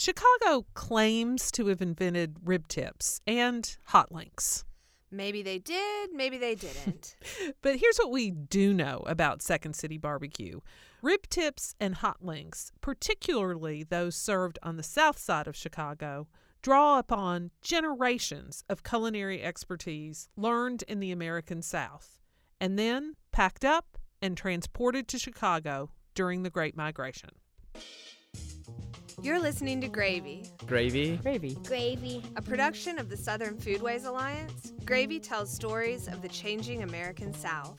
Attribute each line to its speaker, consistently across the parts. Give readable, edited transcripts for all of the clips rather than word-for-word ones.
Speaker 1: Chicago claims to have invented rib tips and hot links.
Speaker 2: Maybe they did, maybe they didn't.
Speaker 1: But here's what we do know about Second City barbecue. Rib tips and hot links, particularly those served on the south side of Chicago, draw upon generations of culinary expertise learned in the American South, and then packed up and transported to Chicago during the Great Migration.
Speaker 2: You're listening to Gravy.
Speaker 3: Gravy.
Speaker 4: Gravy.
Speaker 5: Gravy.
Speaker 2: A production of the Southern Foodways Alliance. Gravy tells stories of the changing American South.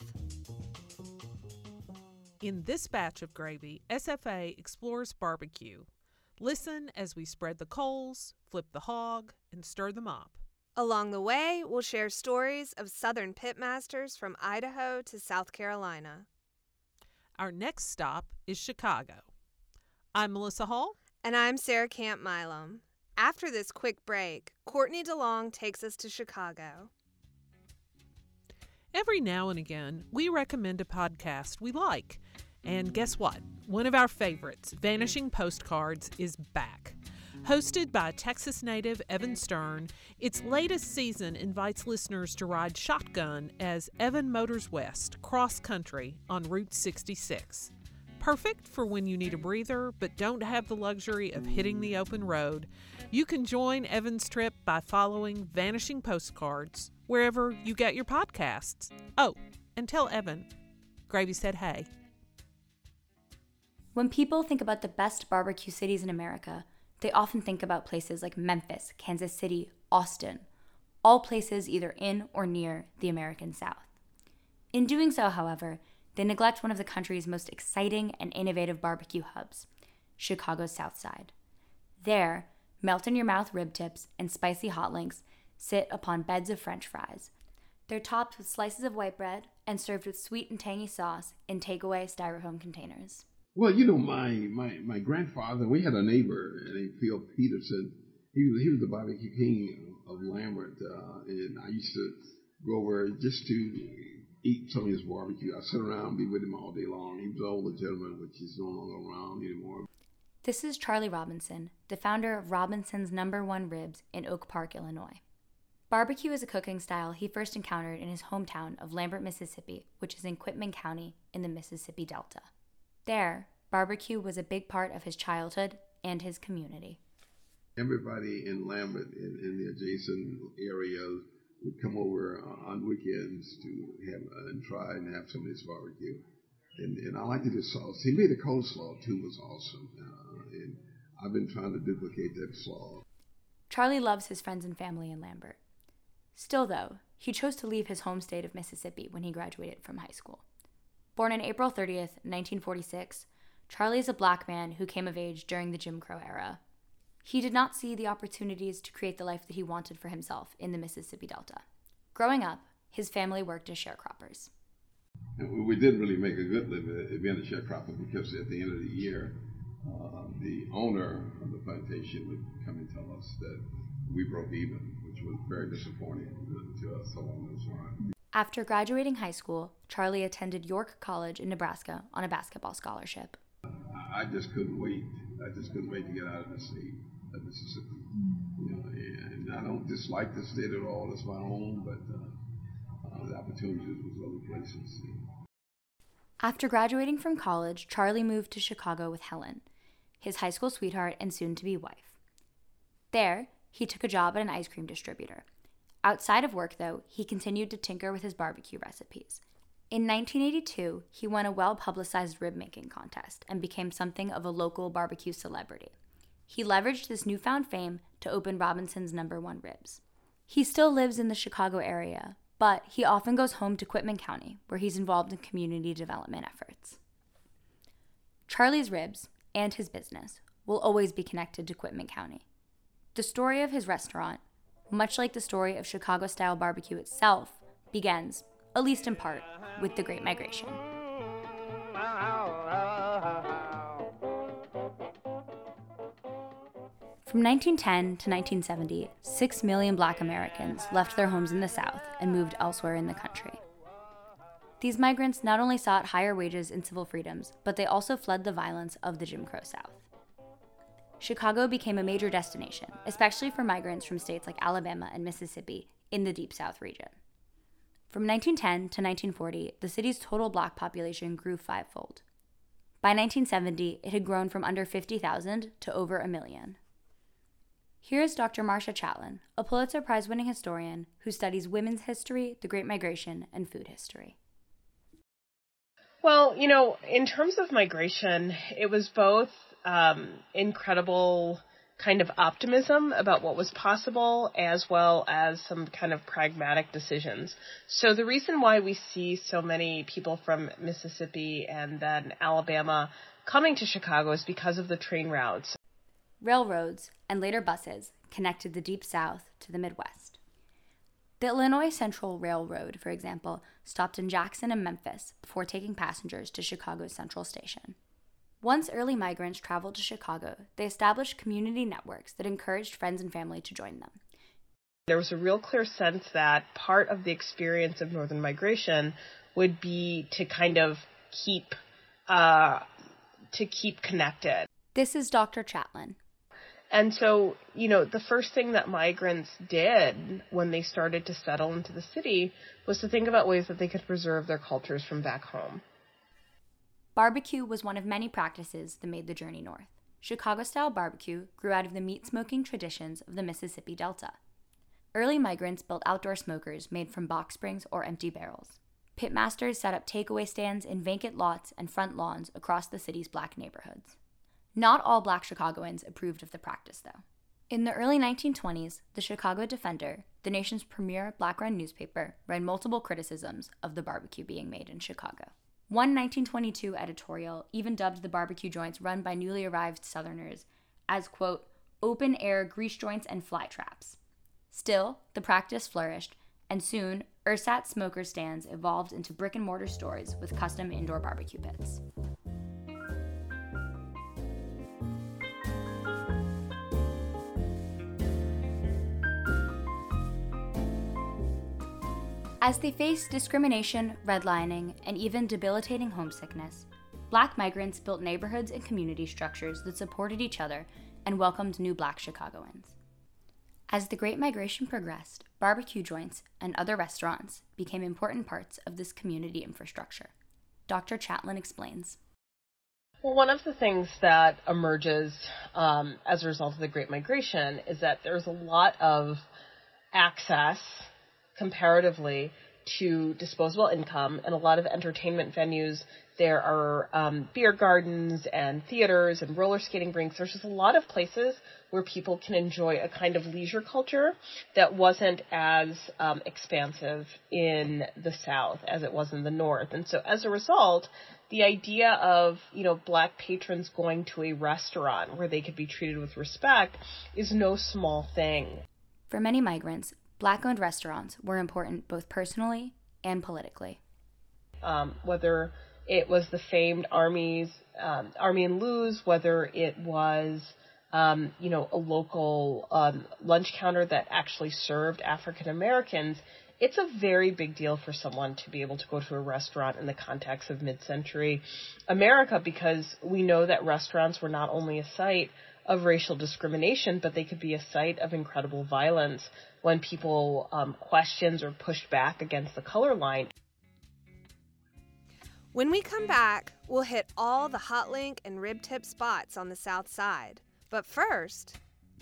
Speaker 1: In this batch of Gravy, SFA explores barbecue. Listen as we spread the coals, flip the hog, and stir the mop.
Speaker 2: Along the way, we'll share stories of Southern pitmasters from Idaho to South Carolina.
Speaker 1: Our next stop is Chicago. I'm Melissa Hall.
Speaker 2: And I'm Sarah Camp Milam. After this quick break, Courtney DeLong takes us to Chicago.
Speaker 1: Every now and again, we recommend a podcast we like. And guess what? One of our favorites, Vanishing Postcards, is back. Hosted by Texas native Evan Stern, its latest season invites listeners to ride shotgun as Evan motors west, cross-country, on Route 66. Perfect for when you need a breather but don't have the luxury of hitting the open road. You can join Evan's trip by following Vanishing Postcards wherever you get your podcasts. Oh, and tell Evan, Gravy said hey.
Speaker 4: When people think about the best barbecue cities in America, they often think about places like Memphis, Kansas City, Austin, all places either in or near the American South. In doing so, however, they neglect one of the country's most exciting and innovative barbecue hubs, Chicago's South Side. There, melt-in-your-mouth rib tips and spicy hot links sit upon beds of French fries. They're topped with slices of white bread and served with sweet and tangy sauce in takeaway styrofoam containers.
Speaker 6: Well, my grandfather, we had a neighbor named Phil Peterson. He was the barbecue king of Lambert, and I used to go over just to eat some of his barbecue. I sit around and be with him all day long. He was an older gentleman, which is no longer around anymore.
Speaker 4: This is Charlie Robinson, the founder of Robinson's No. 1 Ribs in Oak Park, Illinois. Barbecue is a cooking style he first encountered in his hometown of Lambert, Mississippi, which is in Quitman County in the Mississippi Delta. There, barbecue was a big part of his childhood and his community.
Speaker 6: Everybody in Lambert in the adjacent areas would come over on weekends to have and try and have some of this barbecue. And I liked his sauce. He made a coleslaw too, was awesome. And I've been trying to duplicate that slaw.
Speaker 4: Charlie loves his friends and family in Lambert. Still, though, he chose to leave his home state of Mississippi when he graduated from high school. Born on April 30th, 1946, Charlie is a black man who came of age during the Jim Crow era. He did not see the opportunities to create the life that he wanted for himself in the Mississippi Delta. Growing up, his family worked as sharecroppers.
Speaker 6: And we didn't really make a good living at being a sharecropper because at the end of the year, the owner of the plantation would come and tell us that we broke even, which was very disappointing to us along those lines.
Speaker 4: After graduating high school, Charlie attended York College in Nebraska on a basketball scholarship.
Speaker 6: I just couldn't wait. I just couldn't wait to get out of the state of Mississippi. And I don't dislike the state at all. It's my home, but the opportunities was other places.
Speaker 4: After graduating from college, Charlie moved to Chicago with Helen, his high school sweetheart and soon-to-be wife. There, he took a job at an ice cream distributor. Outside of work, though, he continued to tinker with his barbecue recipes. In 1982, he won a well-publicized rib-making contest and became something of a local barbecue celebrity. He leveraged this newfound fame to open Robinson's No. 1 Ribs. He still lives in the Chicago area, but he often goes home to Quitman County, where he's involved in community development efforts. Charlie's Ribs and his business will always be connected to Quitman County. The story of his restaurant, much like the story of Chicago-style barbecue itself, begins, at least in part, with the Great Migration. From 1910 to 1970, 6 million Black Americans left their homes in the South and moved elsewhere in the country. These migrants not only sought higher wages and civil freedoms, but they also fled the violence of the Jim Crow South. Chicago became a major destination, especially for migrants from states like Alabama and Mississippi in the Deep South region. From 1910 to 1940, the city's total Black population grew fivefold. By 1970, it had grown from under 50,000 to over 1 million. Here is Dr. Marcia Chatelain, a Pulitzer Prize-winning historian who studies women's history, the Great Migration, and food history.
Speaker 3: Well, in terms of migration, it was both incredible kind of optimism about what was possible, as well as some kind of pragmatic decisions. So the reason why we see so many people from Mississippi and then Alabama coming to Chicago is because of the train routes.
Speaker 4: Railroads, and later buses, connected the Deep South to the Midwest. The Illinois Central Railroad, for example, stopped in Jackson and Memphis before taking passengers to Chicago's Central Station. Once early migrants traveled to Chicago, they established community networks that encouraged friends and family to join them.
Speaker 3: There was a real clear sense that part of the experience of northern migration would be to kind of keep connected.
Speaker 4: This is Dr. Chatelain.
Speaker 3: And so, the first thing that migrants did when they started to settle into the city was to think about ways that they could preserve their cultures from back home.
Speaker 4: Barbecue was one of many practices that made the journey north. Chicago-style barbecue grew out of the meat-smoking traditions of the Mississippi Delta. Early migrants built outdoor smokers made from box springs or empty barrels. Pitmasters set up takeaway stands in vacant lots and front lawns across the city's Black neighborhoods. Not all Black Chicagoans approved of the practice, though. In the early 1920s, the Chicago Defender, the nation's premier Black-run newspaper, ran multiple criticisms of the barbecue being made in Chicago. One 1922 editorial even dubbed the barbecue joints run by newly arrived Southerners as, quote, open-air grease joints and fly traps. Still, the practice flourished, and soon, ersatz smoker stands evolved into brick-and-mortar stores with custom indoor barbecue pits. As they faced discrimination, redlining, and even debilitating homesickness, Black migrants built neighborhoods and community structures that supported each other and welcomed new Black Chicagoans. As the Great Migration progressed, barbecue joints and other restaurants became important parts of this community infrastructure. Dr. Chatelain explains.
Speaker 3: Well, one of the things that emerges as a result of the Great Migration is that there's a lot of access comparatively to disposable income and a lot of entertainment venues. There are beer gardens and theaters and roller skating rinks. There's just a lot of places where people can enjoy a kind of leisure culture that wasn't as expansive in the South as it was in the North. And so as a result, the idea of, Black patrons going to a restaurant where they could be treated with respect is no small thing.
Speaker 4: For many migrants, Black-owned restaurants were important both personally and politically.
Speaker 3: Whether it was the famed Army and Lou's, whether it was, a local lunch counter that actually served African Americans, it's a very big deal for someone to be able to go to a restaurant in the context of mid-century America, because we know that restaurants were not only a site of racial discrimination, but they could be a site of incredible violence when people questioned or pushed back against the color line.
Speaker 2: When we come back, we'll hit all the hot link and rib tip spots on the South Side. But first...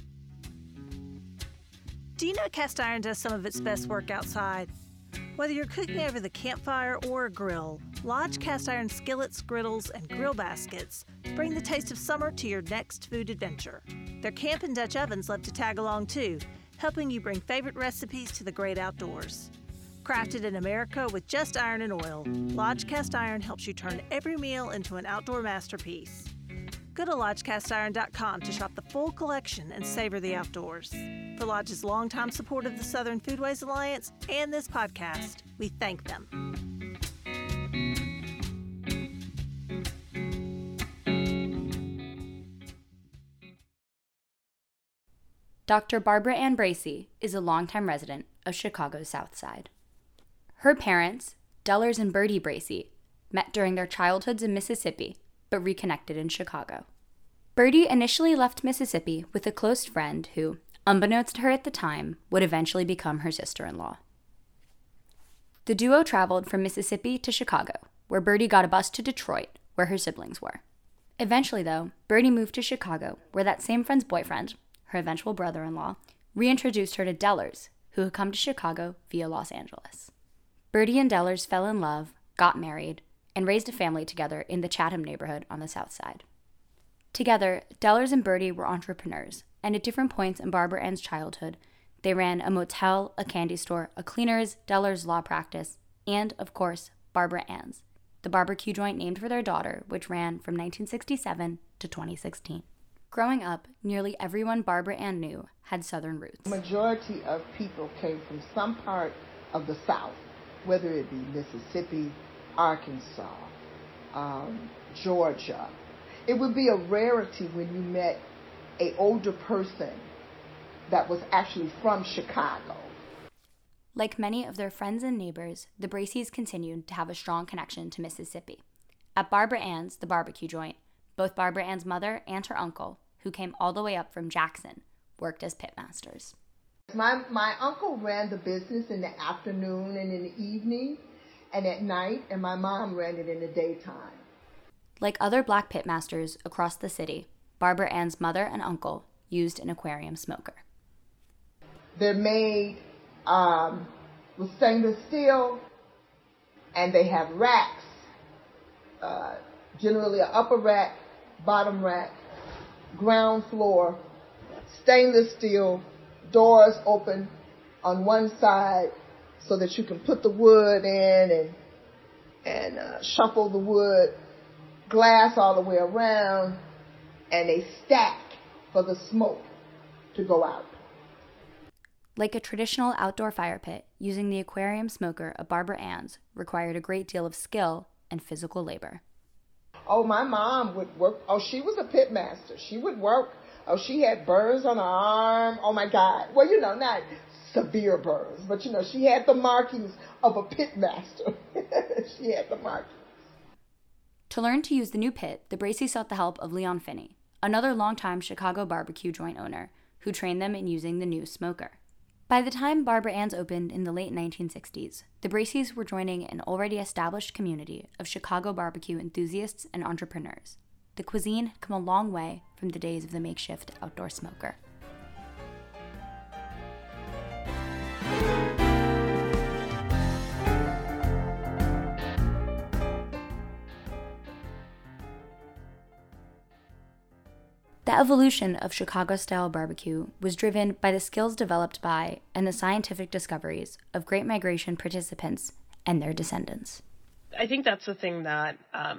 Speaker 5: Do you know cast iron does some of its best work outside? Whether you're cooking over the campfire or a grill, Lodge cast iron skillets, griddles, and grill baskets bring the taste of summer to your next food adventure. Their camp and Dutch ovens love to tag along too, helping you bring favorite recipes to the great outdoors. Crafted in America with just iron and oil, Lodge Cast Iron helps you turn every meal into an outdoor masterpiece. Go to lodgecastiron.com to shop the full collection and savor the outdoors. For Lodge's longtime support of the Southern Foodways Alliance and this podcast, we thank them.
Speaker 4: Dr. Barbara Ann Bracey is a longtime resident of Chicago's South Side. Her parents, Dellers and Bertie Bracey, met during their childhoods in Mississippi, but reconnected in Chicago. Birdie initially left Mississippi with a close friend who, unbeknownst to her at the time, would eventually become her sister-in-law. The duo traveled from Mississippi to Chicago, where Birdie got a bus to Detroit, where her siblings were. Eventually, though, Birdie moved to Chicago, where that same friend's boyfriend, her eventual brother-in-law, reintroduced her to Dellers, who had come to Chicago via Los Angeles. Birdie and Dellers fell in love, got married, and raised a family together in the Chatham neighborhood on the South Side. Together, Dellers and Birdie were entrepreneurs, and at different points in Barbara Ann's childhood, they ran a motel, a candy store, a cleaner's, Dellers' law practice, and, of course, Barbara Ann's, the barbecue joint named for their daughter, which ran from 1967 to 2016. Growing up, nearly everyone Barbara Ann knew had Southern roots.
Speaker 7: The majority of people came from some part of the South, whether it be Mississippi, Arkansas, Georgia. It would be a rarity when you met an older person that was actually from Chicago.
Speaker 4: Like many of their friends and neighbors, the Bracys continued to have a strong connection to Mississippi. At Barbara Ann's, the barbecue joint, both Barbara Ann's mother and her uncle, who came all the way up from Jackson, worked as pitmasters.
Speaker 7: My uncle ran the business in the afternoon and in the evening and at night, and my mom ran it in the daytime.
Speaker 4: Like other black pitmasters across the city, Barbara Ann's mother and uncle used an aquarium smoker.
Speaker 7: They're made with stainless steel, and they have racks, generally an upper rack, bottom rack, ground floor, stainless steel, doors open on one side so that you can put the wood in and shuffle the wood, glass all the way around, and a stack for the smoke to go out.
Speaker 4: Like a traditional outdoor fire pit, using the aquarium smoker of Barbara Ann's required a great deal of skill and physical labor.
Speaker 7: Oh, my mom would work. Oh, she was a pit master. She would work. Oh, she had burns on her arm. Oh, my God. Well, not severe burns, but, she had the markings of a pit master. She had the markings.
Speaker 4: To learn to use the new pit, the Bracys sought the help of Leon Finney, another longtime Chicago barbecue joint owner, who trained them in using the new smoker. By the time Barbara Ann's opened in the late 1960s, the Bracys were joining an already established community of Chicago barbecue enthusiasts and entrepreneurs. The cuisine had come a long way from the days of the makeshift outdoor smoker. The evolution of Chicago-style barbecue was driven by the skills developed by and the scientific discoveries of Great Migration participants and their descendants.
Speaker 3: I think that's the thing that,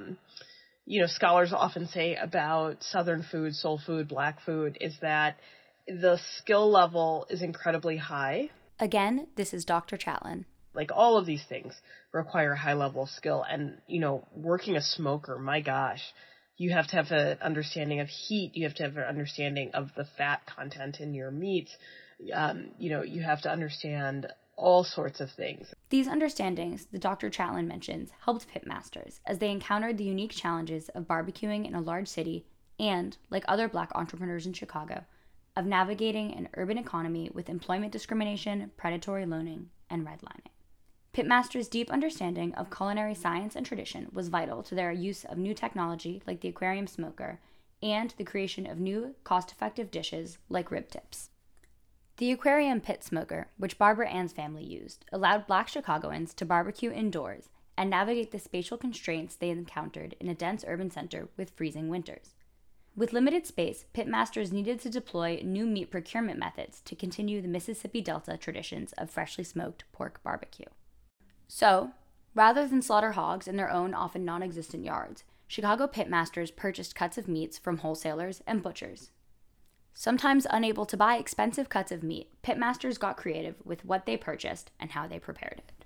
Speaker 3: scholars often say about Southern food, soul food, black food, is that the skill level is incredibly high.
Speaker 4: Again, this is Dr. Chatlin.
Speaker 3: Like, all of these things require a high level of skill. And, working a smoker, my gosh, you have to have an understanding of heat. You have to have an understanding of the fat content in your meats. You have to understand all sorts of things.
Speaker 4: These understandings that Dr. Chatlin mentions helped pitmasters as they encountered the unique challenges of barbecuing in a large city and, like other black entrepreneurs in Chicago, of navigating an urban economy with employment discrimination, predatory loaning, and redlining. Pitmasters' deep understanding of culinary science and tradition was vital to their use of new technology like the aquarium smoker and the creation of new, cost-effective dishes like rib tips. The aquarium pit smoker, which Barbara Ann's family used, allowed black Chicagoans to barbecue indoors and navigate the spatial constraints they encountered in a dense urban center with freezing winters. With limited space, pitmasters needed to deploy new meat procurement methods to continue the Mississippi Delta traditions of freshly smoked pork barbecue. So, rather than slaughter hogs in their own often non-existent yards, Chicago pitmasters purchased cuts of meats from wholesalers and butchers. Sometimes unable to buy expensive cuts of meat, pitmasters got creative with what they purchased and how they prepared it.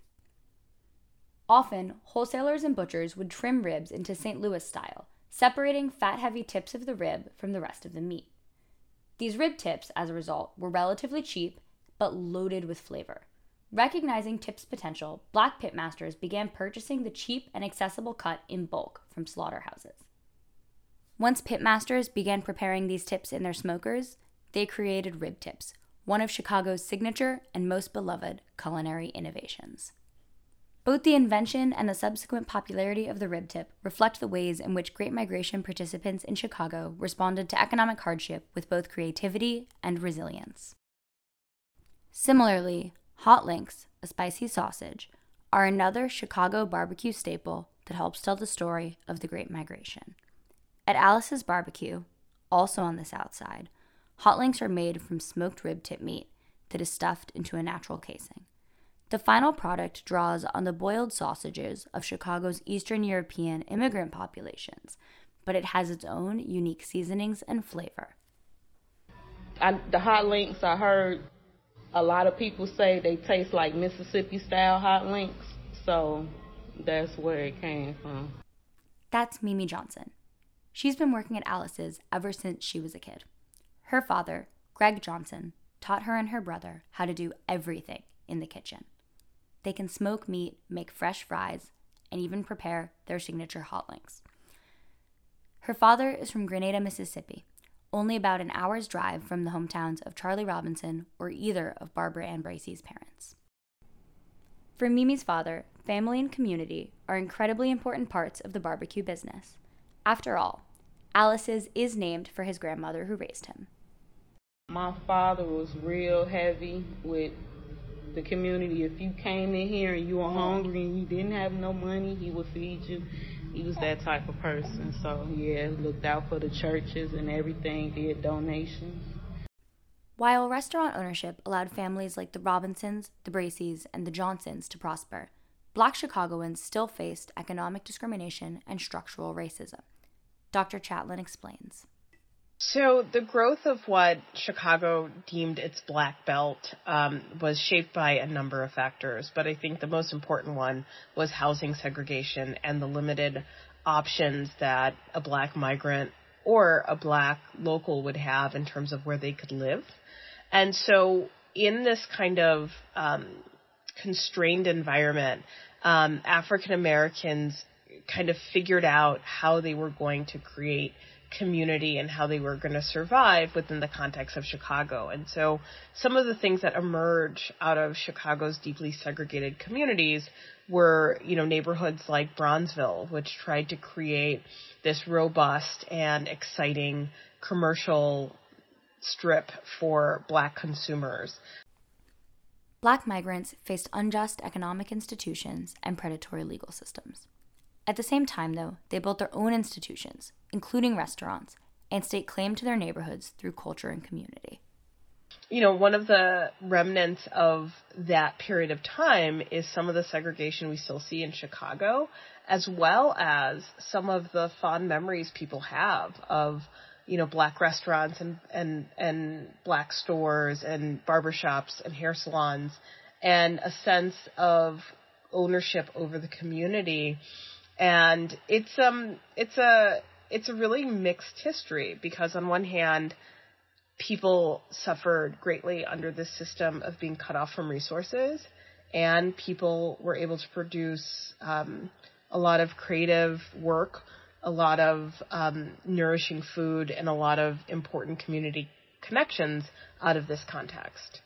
Speaker 4: Often, wholesalers and butchers would trim ribs into St. Louis style, separating fat-heavy tips of the rib from the rest of the meat. These rib tips, as a result, were relatively cheap, but loaded with flavor. Recognizing tips' potential, black pitmasters began purchasing the cheap and accessible cut in bulk from slaughterhouses. Once pitmasters began preparing these tips in their smokers, they created rib tips, one of Chicago's signature and most beloved culinary innovations. Both the invention and the subsequent popularity of the rib tip reflect the ways in which Great Migration participants in Chicago responded to economic hardship with both creativity and resilience. Similarly, hot links, a spicy sausage, are another Chicago barbecue staple that helps tell the story of the Great Migration. At Alice's Barbecue, also on the South Side, hot links are made from smoked rib tip meat that is stuffed into a natural casing. The final product draws on the boiled sausages of Chicago's Eastern European immigrant populations, but it has its own unique seasonings and flavor.
Speaker 8: The hot links, I heard a lot of people say they taste like Mississippi-style hot links, so that's where it came from.
Speaker 4: That's Mimi Johnson. She's been working at Alice's ever since she was a kid. Her father, Greg Johnson, taught her and her brother how to do everything in the kitchen. They can smoke meat, make fresh fries, and even prepare their signature hot links. Her father is from Grenada, Mississippi, only about an hour's drive from the hometowns of Charlie Robinson or either of Barbara Ann Bracey's parents. For Mimi's father, family and community are incredibly important parts of the barbecue business. After all, Alice's is named for his grandmother who raised him.
Speaker 8: My father was real heavy with the community. If you came in here and you were hungry and you didn't have no money, he would feed you. He was that type of person. So, yeah, looked out for the churches and everything, did donations.
Speaker 4: While restaurant ownership allowed families like the Robinsons, the Braceys, and the Johnsons to prosper, Black Chicagoans still faced economic discrimination and structural racism. Dr. Chatlin explains.
Speaker 3: So the growth of what Chicago deemed its Black Belt was shaped by a number of factors, but I think the most important one was housing segregation and the limited options that a Black migrant or a Black local would have in terms of where they could live. And so in this kind of constrained environment, African Americans kind of figured out how they were going to create community and how they were going to survive within the context of Chicago. And so some of the things that emerge out of Chicago's deeply segregated communities were, neighborhoods like Bronzeville, which tried to create this robust and exciting commercial strip for Black consumers.
Speaker 4: Black migrants faced unjust economic institutions and predatory legal systems. At the same time, though, they built their own institutions, including restaurants, and staked claim to their neighborhoods through culture and community.
Speaker 3: One of the remnants of that period of time is some of the segregation we still see in Chicago, as well as some of the fond memories people have of, Black restaurants and Black stores and barbershops and hair salons, and a sense of ownership over the community. And it's a really mixed history, because on one hand, people suffered greatly under this system of being cut off from resources, and people were able to produce a lot of creative work, a lot of nourishing food, and a lot of important community connections out of this context.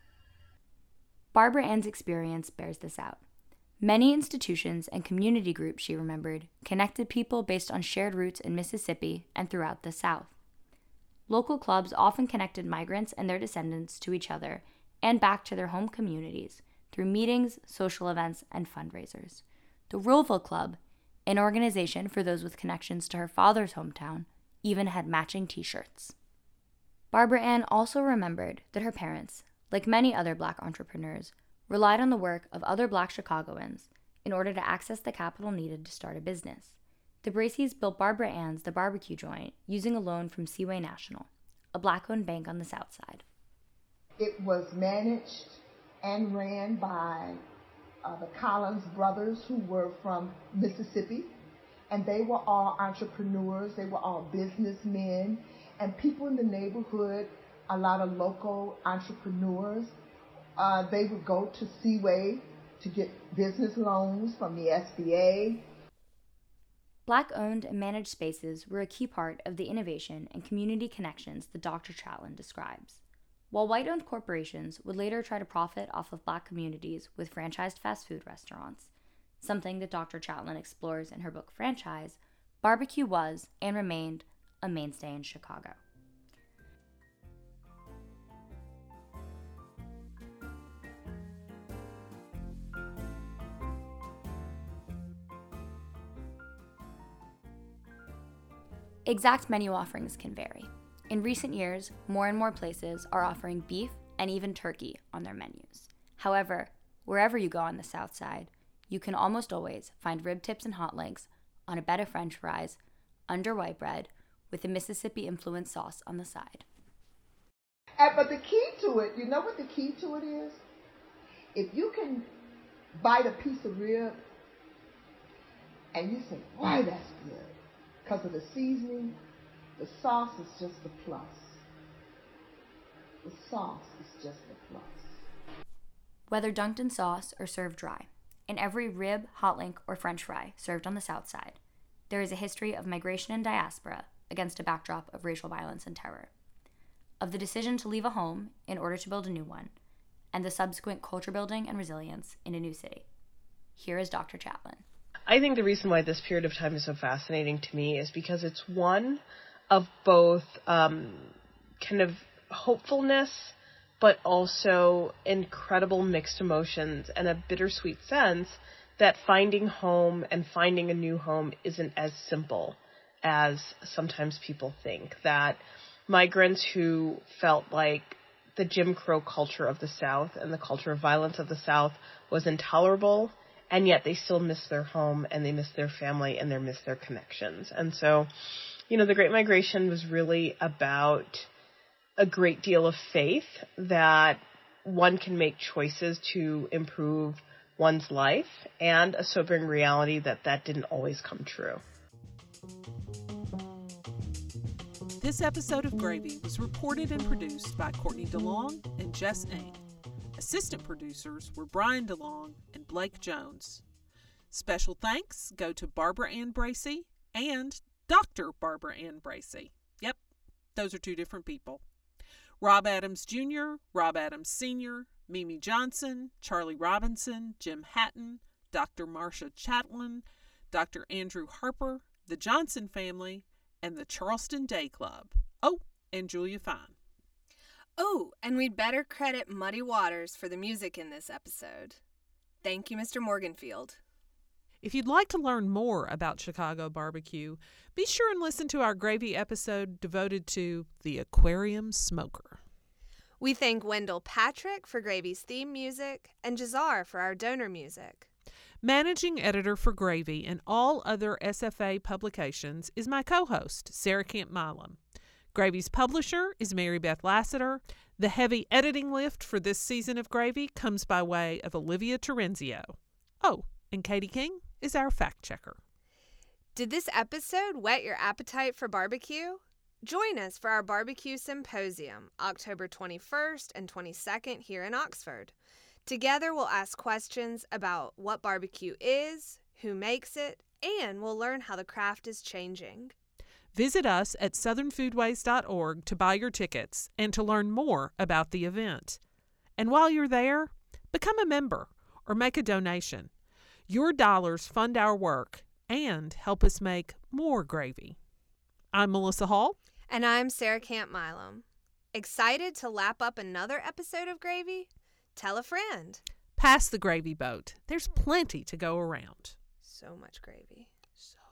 Speaker 4: Barbara Ann's experience bears this out. Many institutions and community groups, she remembered, connected people based on shared roots in Mississippi and throughout the South. Local clubs often connected migrants and their descendants to each other and back to their home communities through meetings, social events, and fundraisers. The Ruleville Club, an organization for those with connections to her father's hometown, even had matching t-shirts. Barbara Ann also remembered that her parents, like many other Black entrepreneurs, relied on the work of other Black Chicagoans in order to access the capital needed to start a business. The Braceys built Barbara Ann's The Barbecue Joint using a loan from Seaway National, a Black-owned bank on the South Side.
Speaker 7: It was managed and ran by the Collins brothers, who were from Mississippi, and they were all entrepreneurs, they were all businessmen, and people in the neighborhood, a lot of local entrepreneurs. They would go to Seaway to get business loans from the SBA.
Speaker 4: Black-owned and managed spaces were a key part of the innovation and community connections that Dr. Chatelain describes. While white-owned corporations would later try to profit off of Black communities with franchised fast food restaurants, something that Dr. Chatelain explores in her book Franchise, barbecue was, and remained, a mainstay in Chicago. Exact menu offerings can vary. In recent years, more and more places are offering beef and even turkey on their menus. However, wherever you go on the South Side, you can almost always find rib tips and hot links on a bed of French fries, under white bread, with a Mississippi-influenced sauce on the side.
Speaker 7: But the key to it, you know what the key to it is? If you can bite a piece of rib and you say, "Why, that's good," because of the seasoning, the sauce is just the plus. The sauce is just the plus.
Speaker 4: Whether dunked in sauce or served dry, in every rib, hot link, or French fry served on the South Side, there is a history of migration and diaspora against a backdrop of racial violence and terror, of the decision to leave a home in order to build a new one, and the subsequent culture building and resilience in a new city. Here is Dr. Chatelain.
Speaker 3: I think the reason why this period of time is so fascinating to me is because it's one of both kind of hopefulness, but also incredible mixed emotions and a bittersweet sense that finding home and finding a new home isn't as simple as sometimes people think. That migrants who felt like the Jim Crow culture of the South and the culture of violence of the South was intolerable, and yet they still miss their home and they miss their family and they miss their connections. And so, the Great Migration was really about a great deal of faith that one can make choices to improve one's life, and a sobering reality that that didn't always come true.
Speaker 1: This episode of Gravy was reported and produced by Courtney DeLong and Jess Ain. Assistant producers were Brian DeLong and Blake Jones. Special thanks go to Barbara Ann Bracey and Dr. Barbara Ann Bracey. Yep, those are two different people. Rob Adams Jr., Rob Adams Sr., Mimi Johnson, Charlie Robinson, Jim Hatton, Dr. Marcia Chatelain, Dr. Andrew Harper, the Johnson family, and the Charleston Day Club. Oh, and Julia Fine.
Speaker 2: Oh, and we'd better credit Muddy Waters for the music in this episode. Thank you, Mr. Morganfield.
Speaker 1: If you'd like to learn more about Chicago barbecue, be sure and listen to our Gravy episode devoted to the Aquarium Smoker.
Speaker 2: We thank Wendell Patrick for Gravy's theme music and Jazar for our donor music.
Speaker 1: Managing editor for Gravy and all other SFA publications is my co-host, Sarah Camp Milam. Gravy's publisher is Mary Beth Lassiter. The heavy editing lift for this season of Gravy comes by way of Olivia Terenzio. Oh, and Katie King is our fact checker.
Speaker 2: Did this episode whet your appetite for barbecue? Join us for our Barbecue Symposium, October 21st and 22nd here in Oxford. Together we'll ask questions about what barbecue is, who makes it, and we'll learn how the craft is changing.
Speaker 1: Visit us at southernfoodways.org to buy your tickets and to learn more about the event. And while you're there, become a member or make a donation. Your dollars fund our work and help us make more gravy. I'm Melissa Hall.
Speaker 2: And I'm Sarah Camp Milam. Excited to lap up another episode of Gravy? Tell a friend.
Speaker 1: Pass the gravy boat. There's plenty to go around.
Speaker 2: So much gravy.
Speaker 1: So